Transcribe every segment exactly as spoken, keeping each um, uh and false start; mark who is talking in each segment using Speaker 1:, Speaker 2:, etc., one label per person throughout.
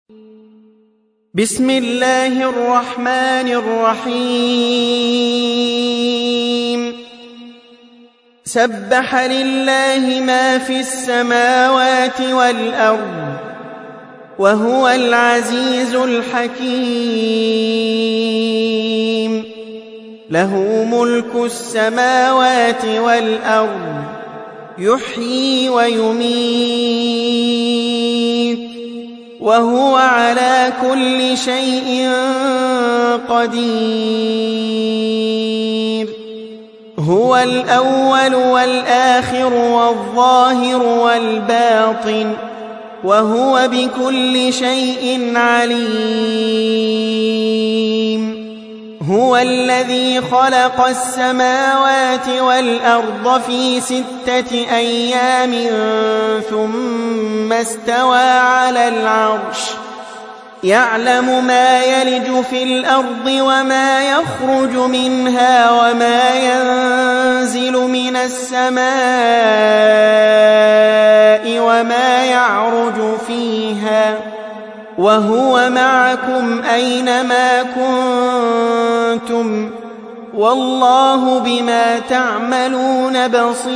Speaker 1: بسم الله الرحمن الرحيم سبح لله ما في السماوات والأرض وهو العزيز الحكيم له ملك السماوات والأرض يحيي ويميت وهو على كل شيء قدير هو الأول والآخر والظاهر والباطن وهو بكل شيء عليم هو الذي خلق السماوات والأرض في ستة أيام ثم استوى على العرش يعلم ما يلج في الأرض وما يخرج منها وما ينزل من السماء وما يعرج فيها وهو معكم أينما كنتم والله بما تعملون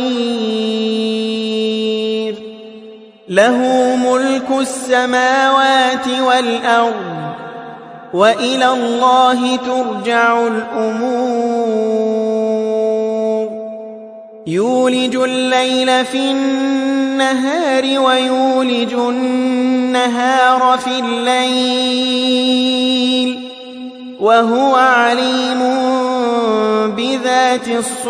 Speaker 1: بصير له ملك السماوات والأرض وإلى الله ترجع الأمور يولج الليل في النهار ويولج النهار في الليل وهو عليم بذات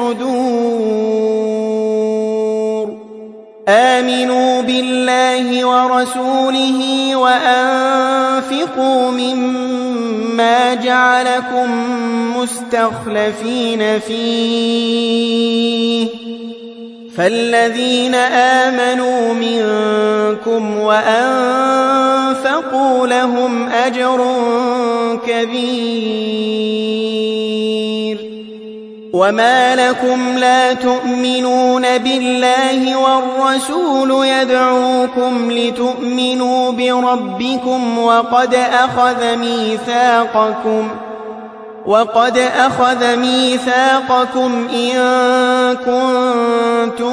Speaker 1: الصدور آمنوا بالله ورسوله وأنفقوا مما جعلكم مستخلفين فيه فالذين آمنوا منكم وأنفقوا لهم أجر كبير وما لكم لا تؤمنون بالله والرسول يدعوكم لتؤمنوا بربكم وقد أخذ ميثاقكم وقد أخذ ميثاقكم إن كنتم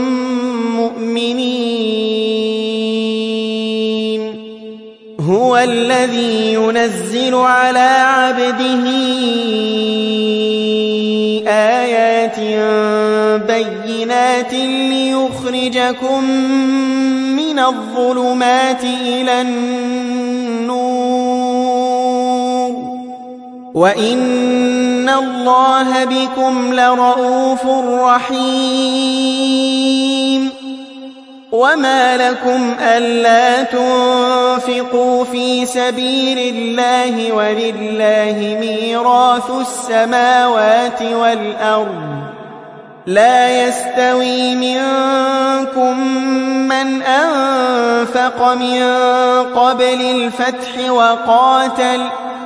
Speaker 1: مؤمنين هو الذي ينزل على عبده آيات بينات ليخرجكم من الظلمات إلى النور وإن الله بكم لرؤوف رحيم وما لكم ألا تنفقوا في سبيل الله ولله ميراث السماوات والأرض لا يستوي منكم من أنفق من قبل الفتح وقاتل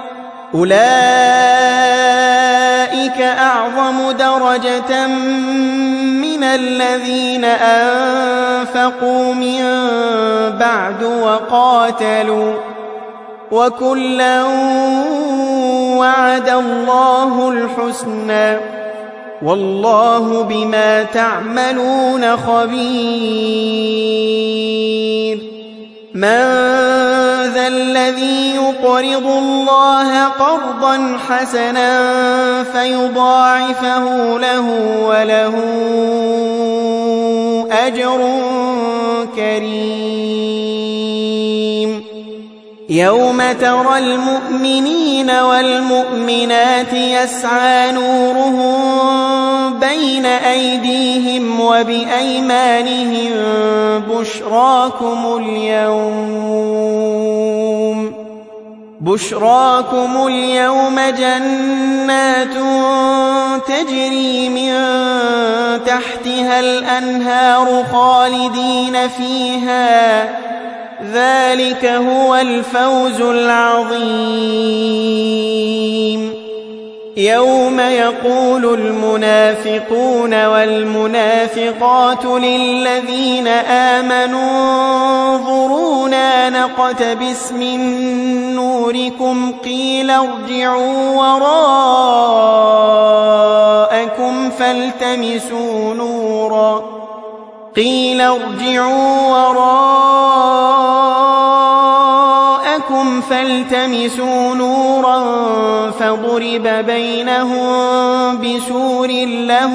Speaker 1: أولئك أعظم درجة من الذين أنفقوا من بعد وقاتلوا وكلا وعد الله الحسنى والله بما تعملون خبير من ذا الذي يقرض الله قرضا حسنا فيضاعفه له وله أجر كريم يوم ترى المؤمنين والمؤمنات يسعى نورهم بين أيديهم وبأيمانهم بشراكم اليوم بشراكم اليوم جنات تجري من تحتها الأنهار خالدين فيها ذلك هو الفوز العظيم يوم يقول المنافقون والمنافقات للذين آمنوا انظرونا نقتبس من نوركم قيل ارجعوا وراءكم فالتمسوا نورا قيل ارجعوا وراءكم فالتمسوا نورا فضرب بينهم بسور له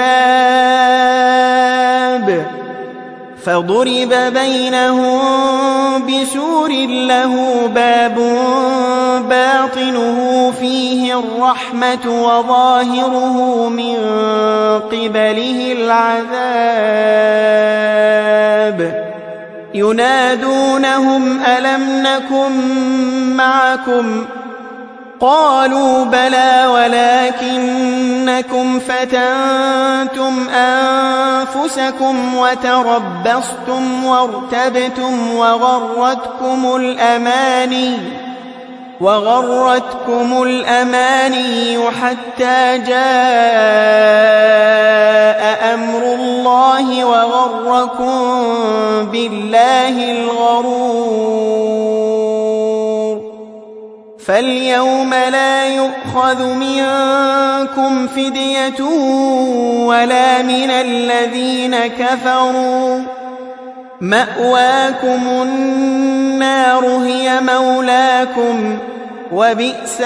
Speaker 1: باب فضرب بينهم بسور له باب باطنه فيه الرحمة وظاهره من قبله العذاب ينادونهم ألم نكن معكم قالوا بلى ولكنكم فتنتم أنفسكم وتربصتم وارتبتم وغرتكم الأماني وغرتكم الأماني حتى جاء أمر الله وغركم بالله الغرور فاليوم لا يؤخذ منكم فدية ولا من الذين كفروا مأواكم النار هي مولاكم وبئس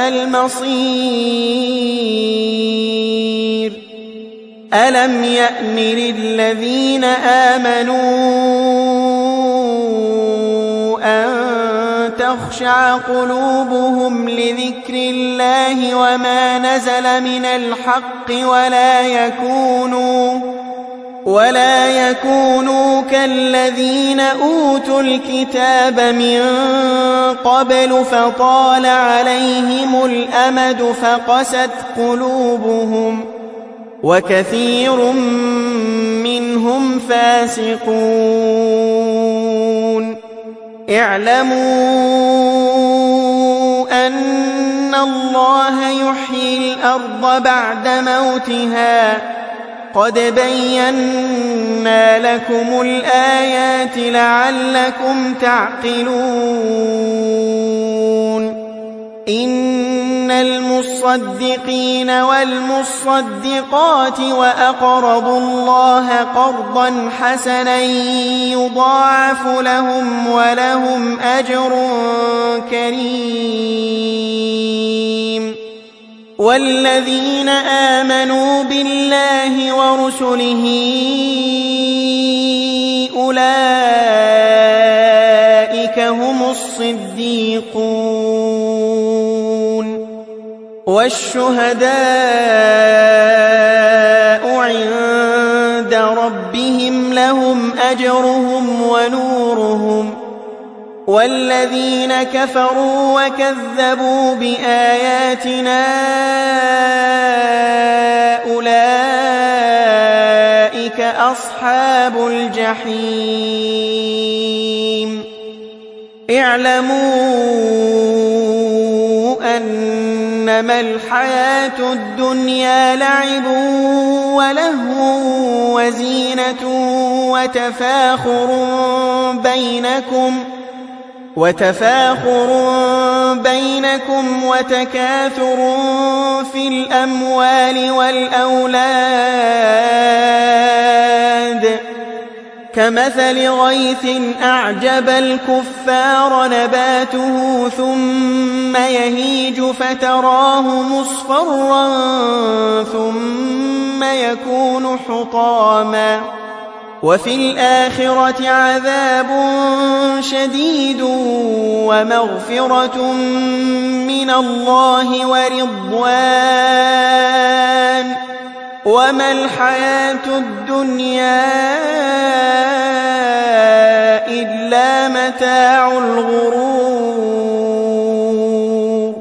Speaker 1: المصير ألم يأن للذين آمنوا أن تخشع قلوبهم لذكر الله وما نزل من الحق ولا يكونوا ولا يكونوا كالذين أوتوا الكتاب من قبل فطال عليهم الأمد فقست قلوبهم وكثير منهم فاسقون اعلموا أن الله يحيي الأرض بعد موتها قد بينا لكم الآيات لعلكم تعقلون إن المصدقين والمصدقات وأقرضوا الله قرضا حسنا يضاعف لهم ولهم أجر كريم والذين آمنوا بالله ورسله أولئك هم الصديقون والشهداء عند ربهم لهم أجرهم ونورهم والذين كفروا وكذبوا بآياتنا أولئك أصحاب الجحيم اعلموا أنما الحياة الدنيا لعب ولهو وزينة وتفاخر بينكم وتفاخر بينكم وتكاثر في الأموال والأولاد كمثل غيث أعجب الكفار نباته ثم يهيج فتراه مصفرا ثم يكون حطاما وفي الآخرة عذاب شديد ومغفرة من الله ورضوان وما الحياة الدنيا إلا متاع الغرور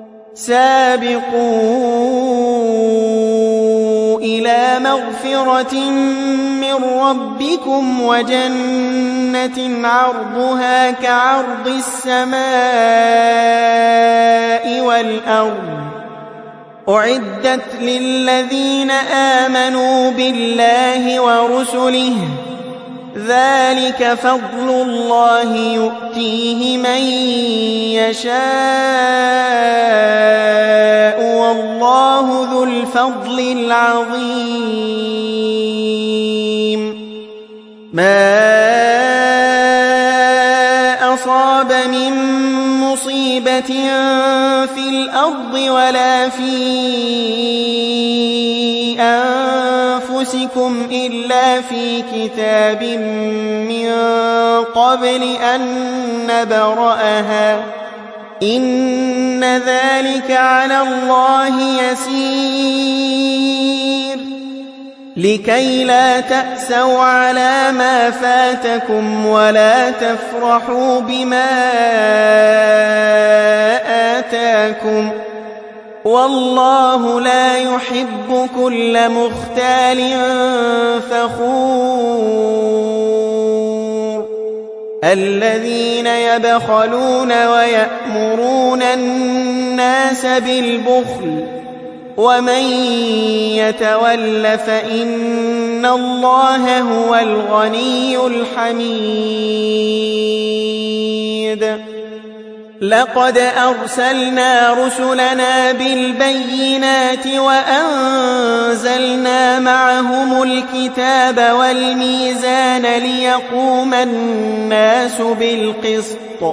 Speaker 1: سابقوا إلى مغفرة من ربكم وجنة عرضها كعرض السماء والأرض أعدت للذين آمنوا بالله ورسله ذلك فضل الله يؤتيه من يشاء والله ذو الفضل العظيم ما أصاب من مصيبة في الأرض ولا في أنفسكم إلا في كتاب من قبل أن نبرأها إن ذلك على الله يسير لكي لا تأسوا على ما فاتكم ولا تفرحوا بما آتاكم والله لا يحب كل مختال فخور الذين يبخلون ويأمرون الناس بالبخل ومن يتول فإن الله هو الغني الحميد لقد أرسلنا رسلنا بالبينات وأنزلنا معهم الكتاب والميزان ليقوم الناس بالقسط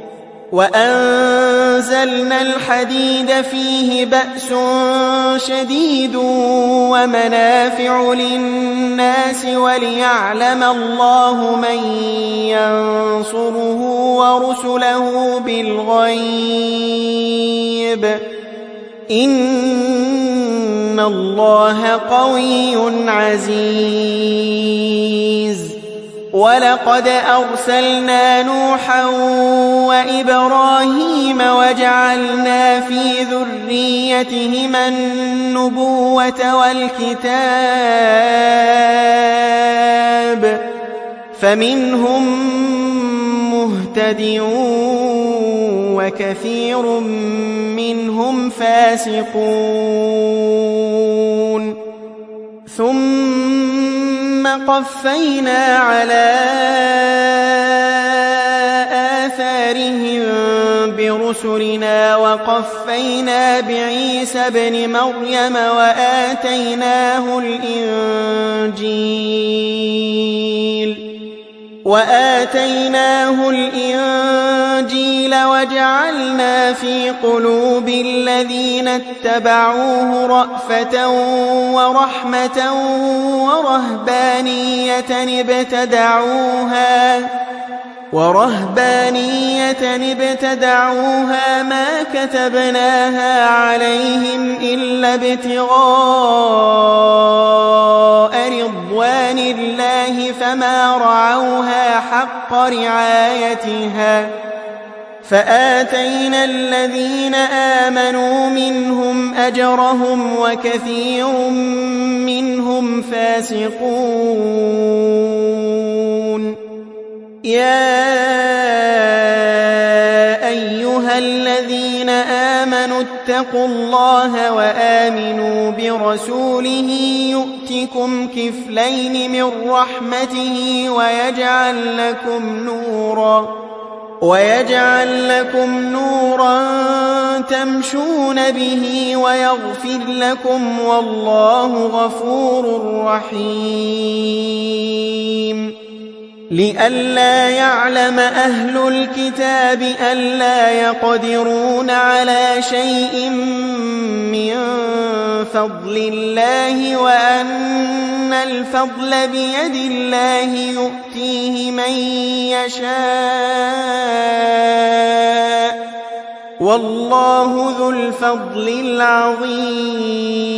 Speaker 1: وأنزلنا الحديد فيه بأس شديد ومنافع للناس وليعلم الله من ينصره ورسله بالغيب إن الله قوي عزيز ولقد أرسلنا نوحا وإبراهيم وجعلنا في ذريتهما النبوة والكتاب فمنهم مهتد وكثير منهم فاسقون ثم قفينا على آثارهم برسلنا وقفينا بعيسى ابن مريم وآتيناه الإنجيل وآتيناه الإنجيل وجعلنا في قلوب الذين اتبعوه رأفة ورحمة ورهبانية ابتدعوها ورهبانية ابتدعوها ما كتبناها عليهم إلا ابتغاء رضوان الله فما رعوها حق رعايتها فآتينا الذين آمنوا منهم أجرهم وكثير منهم فاسقون يا أيها الذين آمنوا اتقوا الله وآمنوا برسوله يؤتكم كفلين من رحمته ويجعل لكم نورا ويجعل لكم نورا تمشون به ويغفر لكم والله غفور رحيم لئلا يعلم أهل الكتاب ألا يقدرون على شيء من فضل الله وأن الفضل بيد الله يؤتيه من يشاء والله ذو الفضل العظيم